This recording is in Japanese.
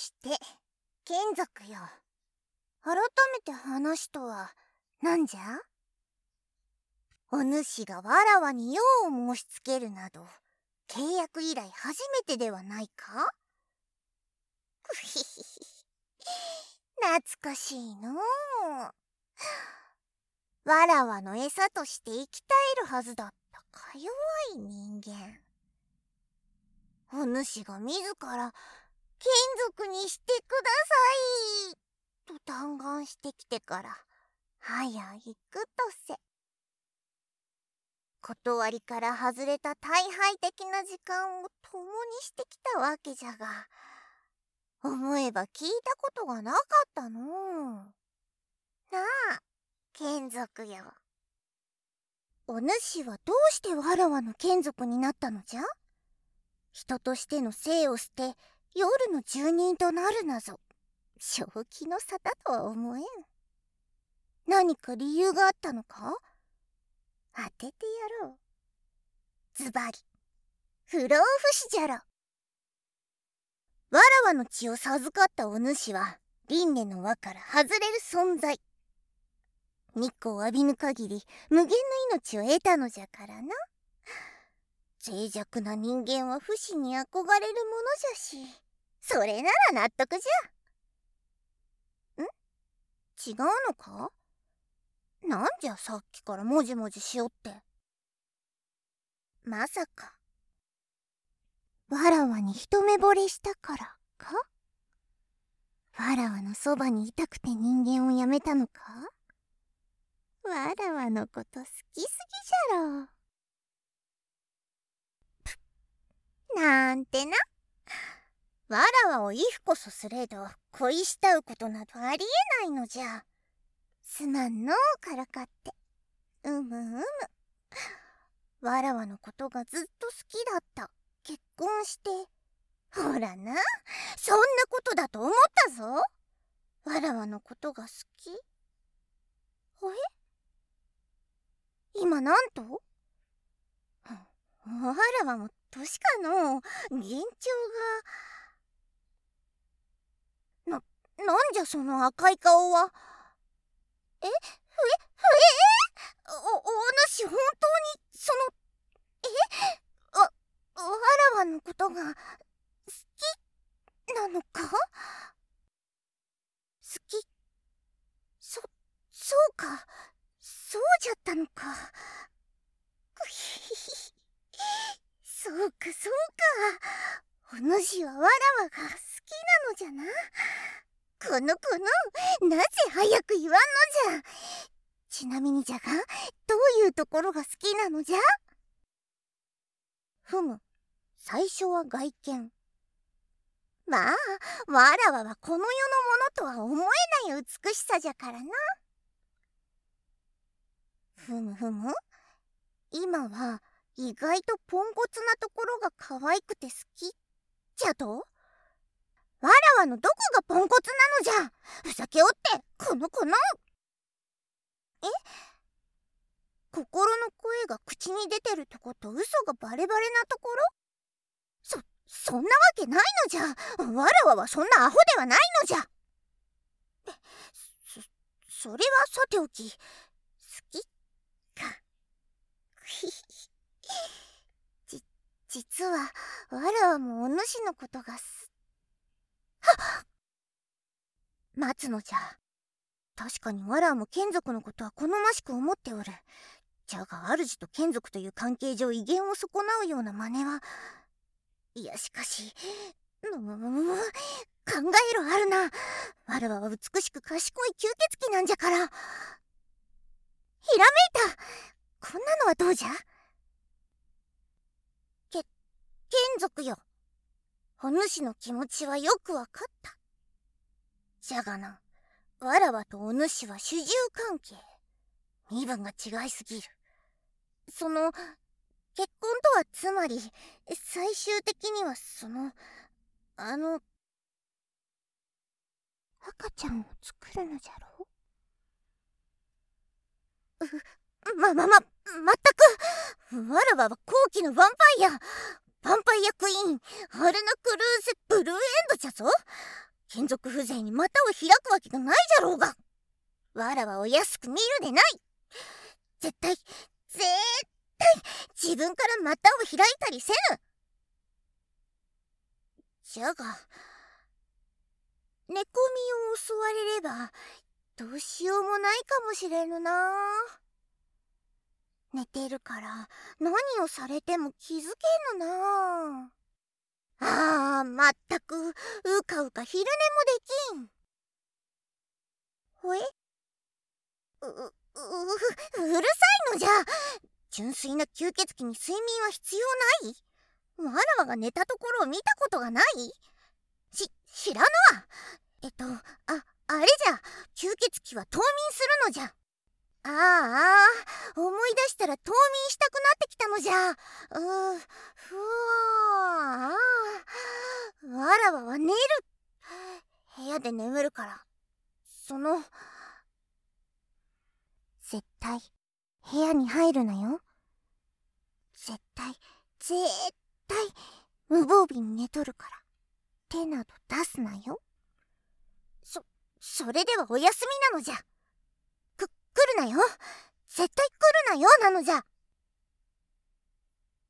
して眷属よ。改めて話とは何じゃ？お主がわらわに用を申しつけるなど契約以来初めてではないか？くひひひ、懐かしいのう。わらわの餌として生き絶えるはずだったか弱い人間。お主が自ら眷属にしてくださいと嘆願してきてから早いくとせ。断りから外れた大敗的な時間を共にしてきたわけじゃが、思えば聞いたことがなかったのう。なあ、眷属よ。お主はどうしてわらわの眷属になったのじゃ？人としての生を捨て夜の住人となるなぞ、正気の沙汰とは思えん。何か理由があったのか？当ててやろう。ズバリ不老不死じゃろ。わらわの血を授かったお主は輪廻の輪から外れる存在。日光を浴びぬ限り無限の命を得たのじゃからな。脆弱な人間は不死に憧れるものじゃし、それなら納得じゃ。違うのか？なんじゃさっきからもじもじしよって。まさかわらわに一目惚れしたからか？わらわのそばにいたくて人間をやめたのか？わらわのこと好きすぎじゃろ。なんてな。わらわを畏怖こそすれど恋したうことなどありえないのじゃ。すまんのうからかって。うむうむ。わらわのことがずっと好きだった。結婚して。ほらな、そんなことだと思ったぞ。わらわのことが好き。今なんと？わらわも年かの幻聴が。なんじゃその赤い顔は。お主本当にわらわのことが好きなのか？好き、そうか、そうじゃったのか。くひひひ、そうかそうか。お主はわらわが好きなのじゃな。このなぜ早く言わんのじゃ。ちなみにじゃが、どういうところが好きなのじゃ？最初は外見。まあ、わらわはこの世のものとは思えない美しさじゃからな。今は意外とポンコツなところが可愛くて好きじゃと？わらわのどこがポンコツなのじゃ。ふざけおって、この心の声が口に出てるとこと嘘がバレバレなところ？そんなわけないのじゃ。わらわはそんなアホではないのじゃ。それはさておき、好きか。実はわらわもお主のことが待つのじゃ。確かにわらわも眷属のことは好ましく思っておる。じゃが主と眷属という関係上威厳を損なうような真似は。いやしかし、考えろあるな。わらわは美しく賢い吸血鬼なんじゃから。ひらめいた。こんなのはどうじゃ？眷属よ。お主の気持ちはよくわかった。じゃがな、わらわとお主は主従関係。身分が違いすぎる。結婚とはつまり、最終的には赤ちゃんを作るのじゃろう？まったく。わらわは後期のヴァンパイアクイーン、アルナ・クルーゼ・ブルーエンドじゃぞ。 眷属風情に股を開くわけがないじゃろうが。わらはお安く見るでない。絶対自分から股を開いたりせぬ。じゃが寝込みを襲われればどうしようもないかもしれぬな。寝てるから何をされても気づけぬな。まったくうかうか昼寝もできん。ほえ、うるさいのじゃ。純粋な吸血鬼に睡眠は必要ない。わらわが寝たところを見たことがない。知らぬわ。あれじゃ、吸血鬼は冬眠するのじゃ。思い出したら冬眠したくなってきたのじゃ。わらわは寝る。部屋で眠るから。絶対部屋に入るなよ。絶対無防備に寝とるから手など出すなよ。それではお休みなのじゃ。来るなよ。絶対来るなよなのじゃ。